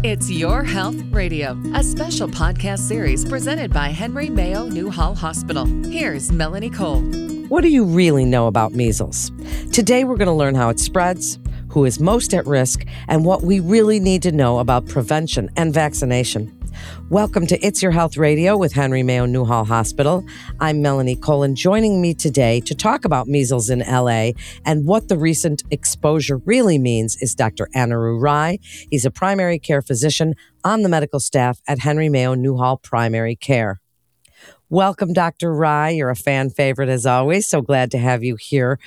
It's Your Health Radio, a special podcast series presented by Henry Mayo Newhall Hospital. Here's Melanie Cole. What do you really know about measles? Today we're going to learn how it spreads, who is most at risk, and what we really need to know about prevention and vaccination. Welcome to It's Your Health Radio with Henry Mayo Newhall Hospital. I'm Melanie Cole, and joining me today to talk about measles in LA and what the recent exposure really means is Dr. Anaru Rai. He's a primary care physician on the medical staff at Henry Mayo Newhall Primary Care. Welcome, Dr. Rai. You're a fan favorite as always. So glad to have you here.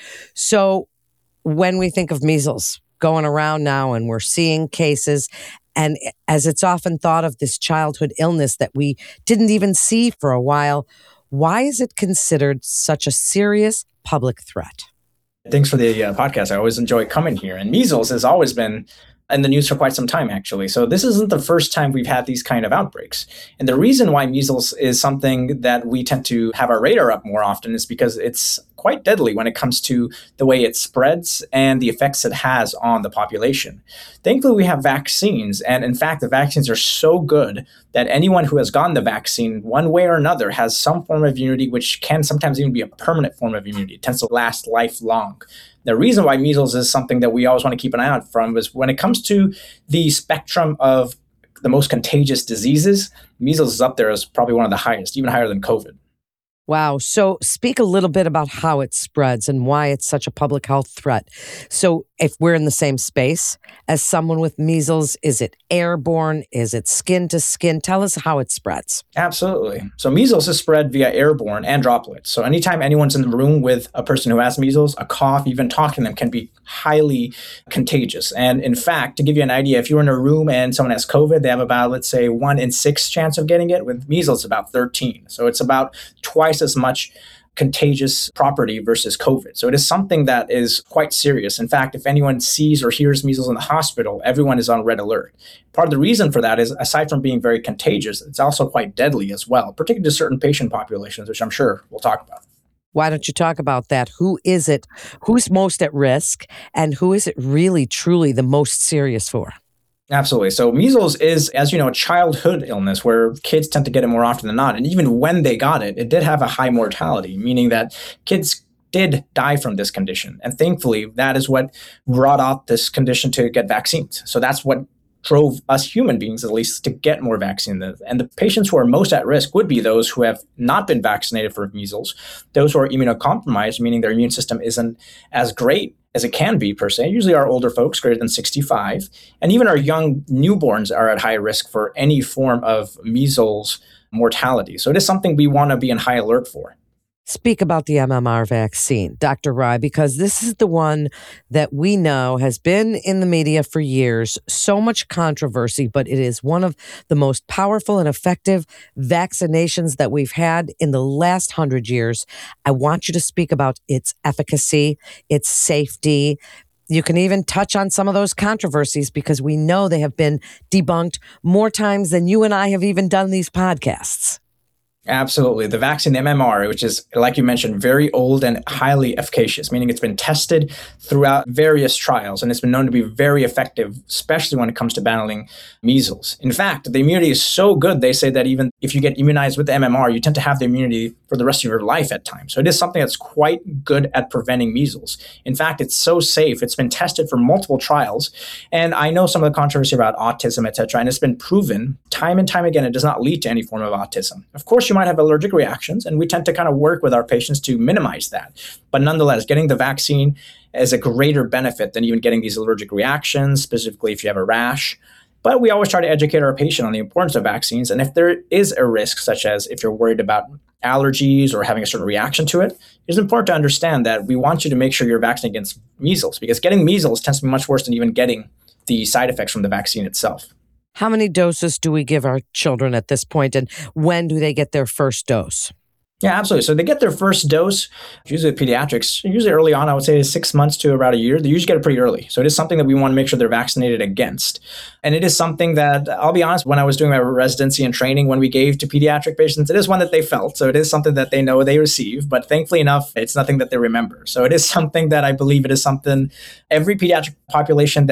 So when we think of measles going around now and we're seeing cases, and as it's often thought of this childhood illness that we didn't even see for a while, why is it considered such a serious public threat? Thanks for the podcast. I always enjoy coming here. And measles has always been in the news for quite some time, actually. So this isn't the first time we've had these kind of outbreaks. And the reason why measles is something that we tend to have our radar up more often is because it's quite deadly when it comes to the way it spreads and the effects it has on the population. Thankfully, we have vaccines. And in fact, the vaccines are so good that anyone who has gotten the vaccine one way or another has some form of immunity, which can sometimes even be a permanent form of immunity. It tends to last lifelong. The reason why measles is something that we always want to keep an eye out from is when it comes to the spectrum of the most contagious diseases, measles is up there as probably one of the highest, even higher than COVID. Wow. So speak a little bit about how it spreads and why it's such a public health threat. So if we're in the same space as someone with measles, is it airborne? Is it skin to skin? Tell us how it spreads. Absolutely. So measles is spread via airborne and droplets. So anytime anyone's in the room with a person who has measles, a cough, even talking to them can be highly contagious. And in fact, to give you an idea, if you're in a room and someone has COVID, they have about, let's say, 1 in 6 chance of getting it. With measles, about 13. So it's about twice as much contagious property versus COVID. So it is something that is quite serious. In fact, if anyone sees or hears measles in the hospital, everyone is on red alert. Part of the reason for that is, aside from being very contagious, it's also quite deadly as well, particularly to certain patient populations, which I'm sure we'll talk about. Why don't you talk about that? Who is it? Who's most at risk? And who is it really, truly the most serious for? Absolutely. So measles is, as you know, a childhood illness where kids tend to get it more often than not. And even when they got it, it did have a high mortality, meaning that kids did die from this condition. And thankfully, that is what brought out this condition to get vaccines. So that's what drove us human beings, at least, to get more vaccine. And the patients who are most at risk would be those who have not been vaccinated for measles, those who are immunocompromised, meaning their immune system isn't as great as it can be per se. Usually our older folks greater than 65, and even our young newborns are at high risk for any form of measles mortality. So it is something we want to be in high alert for. Speak about the MMR vaccine, Dr. Rai, because this is the one that we know has been in the media for years, so much controversy, but it is one of the most powerful and effective vaccinations that we've had in the last 100 years. I want you to speak about its efficacy, its safety. You can even touch on some of those controversies because we know they have been debunked more times than you and I have even done these podcasts. Absolutely. The vaccine MMR, which is, like you mentioned, very old and highly efficacious, meaning it's been tested throughout various trials, and it's been known to be very effective, especially when it comes to battling measles. In fact, the immunity is so good, they say that even if you get immunized with the MMR, you tend to have the immunity for the rest of your life at times. So it is something that's quite good at preventing measles. In fact, it's so safe. It's been tested for multiple trials. And I know some of the controversy about autism, et cetera, and it's been proven time and time again, it does not lead to any form of autism. Of course, you might have allergic reactions, and we tend to kind of work with our patients to minimize that. But nonetheless, getting the vaccine is a greater benefit than even getting these allergic reactions, specifically if you have a rash. But we always try to educate our patient on the importance of vaccines. And if there is a risk, such as if you're worried about allergies or having a certain reaction to it, it's important to understand that we want you to make sure you're vaccinated against measles, because getting measles tends to be much worse than even getting the side effects from the vaccine itself. How many doses do we give our children at this point, and when do they get their first dose? Yeah, absolutely. So they get their first dose, usually with pediatrics, usually early on, I would say 6 months to about a year. They usually get it pretty early. So it is something that we want to make sure they're vaccinated against. And it is something that, I'll be honest, when I was doing my residency and training, when we gave to pediatric patients, it is one that they felt. So it is something that they know they receive. But thankfully enough, it's nothing that they remember. So it is something that I believe it is something every pediatric population that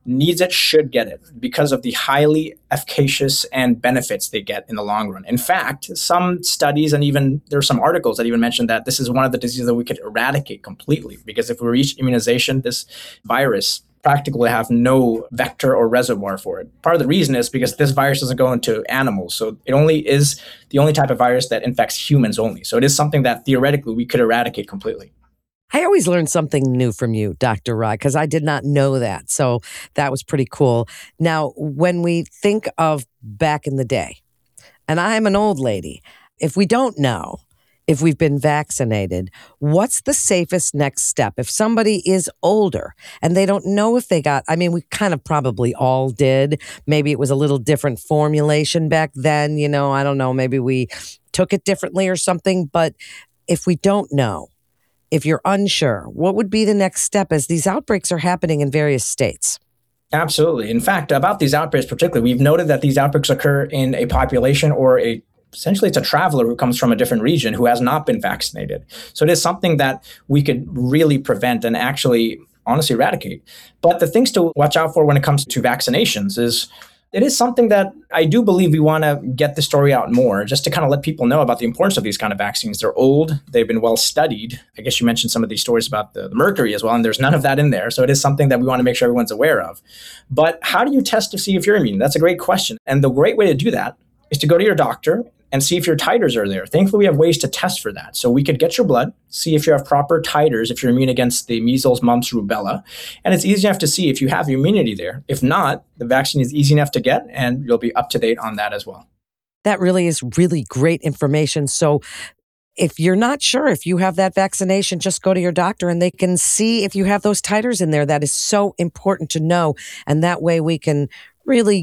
needs it should get it because of the highly efficacious and benefits they get in the long run. In fact, some studies and even there are some articles that even mention that this is one of the diseases that we could eradicate completely, because if we reach immunization, this virus practically have no vector or reservoir for it. Part of the reason is because this virus doesn't go into animals. So it only is the only type of virus that infects humans only. So it is something that theoretically we could eradicate completely. I always learn something new from you, Dr. Rai, because I did not know that. So that was pretty cool. Now, when we think of back in the day, and I'm an old lady, if we don't know if we've been vaccinated, what's the safest next step? If somebody is older and they don't know if they got, I mean, we kind of probably all did. Maybe it was a little different formulation back then. I don't know. Maybe we took it differently or something. But if we don't know, if you're unsure, what would be the next step as these outbreaks are happening in various states? Absolutely. In fact, about these outbreaks particularly, we've noted that these outbreaks occur in a population or essentially it's a traveler who comes from a different region who has not been vaccinated. So it is something that we could really prevent and actually honestly eradicate. But the things to watch out for when it comes to vaccinations is it is something that I do believe we want to get the story out more, just to kind of let people know about the importance of these kind of vaccines. They're old. They've been well studied. I guess you mentioned some of these stories about the mercury as well, and there's none of that in there. So it is something that we want to make sure everyone's aware of. But how do you test to see if you're immune? That's a great question. And the great way to do that is to go to your doctor and see if your titers are there. Thankfully, we have ways to test for that. So we could get your blood, see if you have proper titers, if you're immune against the measles, mumps, rubella. And it's easy enough to see if you have immunity there. If not, the vaccine is easy enough to get, and you'll be up to date on that as well. That really is really great information. So if you're not sure if you have that vaccination, just go to your doctor and they can see if you have those titers in there. That is so important to know. And that way we can really,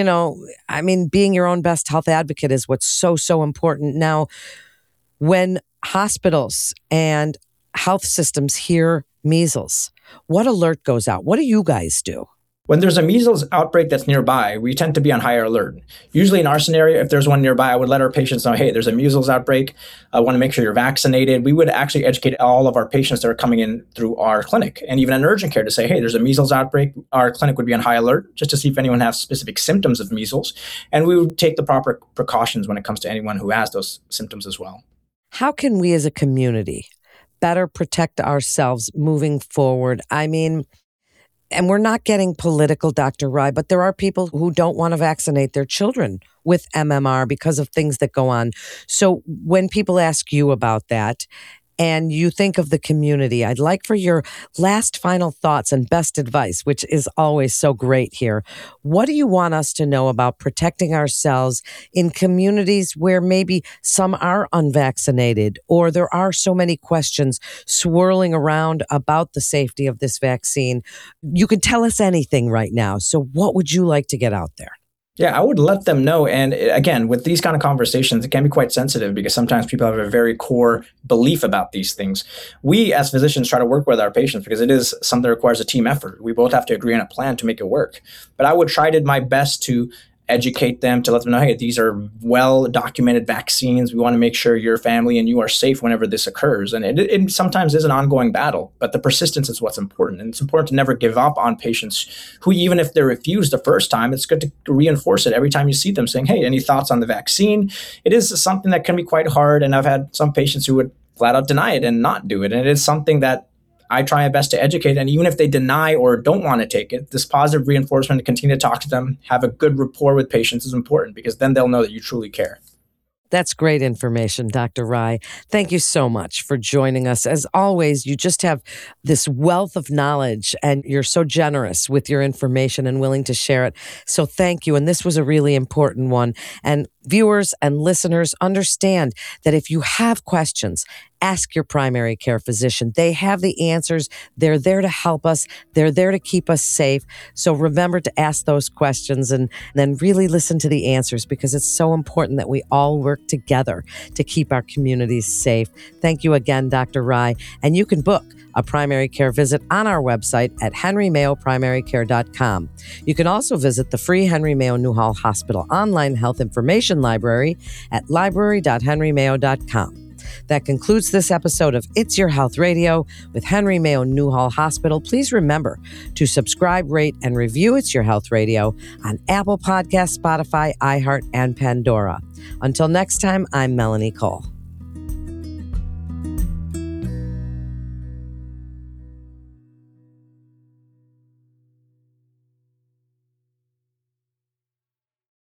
being your own best health advocate is what's so, so important. Now, when hospitals and health systems hear measles, what alert goes out? What do you guys do? When there's a measles outbreak that's nearby, we tend to be on higher alert. Usually in our scenario, if there's one nearby, I would let our patients know, hey, there's a measles outbreak. I want to make sure you're vaccinated. We would actually educate all of our patients that are coming in through our clinic and even in urgent care to say, hey, there's a measles outbreak. Our clinic would be on high alert just to see if anyone has specific symptoms of measles. And we would take the proper precautions when it comes to anyone who has those symptoms as well. How can we as a community better protect ourselves moving forward? And we're not getting political, Dr. Rai, but there are people who don't want to vaccinate their children with MMR because of things that go on. So when people ask you about that and you think of the community, I'd like for your last final thoughts and best advice, which is always so great here. What do you want us to know about protecting ourselves in communities where maybe some are unvaccinated or there are so many questions swirling around about the safety of this vaccine? You can tell us anything right now. So what would you like to get out there? Yeah, I would let them know. And again, with these kind of conversations, it can be quite sensitive because sometimes people have a very core belief about these things. We as physicians try to work with our patients because it is something that requires a team effort. We both have to agree on a plan to make it work. But I would try my best to educate them, to let them know, hey, these are well-documented vaccines. We want to make sure your family and you are safe whenever this occurs. And it sometimes is an ongoing battle, but the persistence is what's important. And it's important to never give up on patients who, even if they're refused the first time, it's good to reinforce it every time you see them saying, hey, any thoughts on the vaccine? It is something that can be quite hard. And I've had some patients who would flat out deny it and not do it. And it is something that I try my best to educate. And even if they deny or don't want to take it, this positive reinforcement to continue to talk to them, have a good rapport with patients is important because then they'll know that you truly care. That's great information, Dr. Rai. Thank you so much for joining us. As always, you just have this wealth of knowledge and you're so generous with your information and willing to share it. So thank you. And this was a really important one. And viewers and listeners, understand that if you have questions, ask your primary care physician. They have the answers. They're there to help us. They're there to keep us safe. So remember to ask those questions and then really listen to the answers because it's so important that we all work together to keep our communities safe. Thank you again, Dr. Rai. And you can book a primary care visit on our website at henrymayoprimarycare.com. You can also visit the free Henry Mayo Newhall Hospital online health information library at library.henrymayo.com. That concludes this episode of It's Your Health Radio with Henry Mayo Newhall Hospital. Please remember to subscribe, rate, and review It's Your Health Radio on Apple Podcasts, Spotify, iHeart, and Pandora. Until next time, I'm Melanie Cole.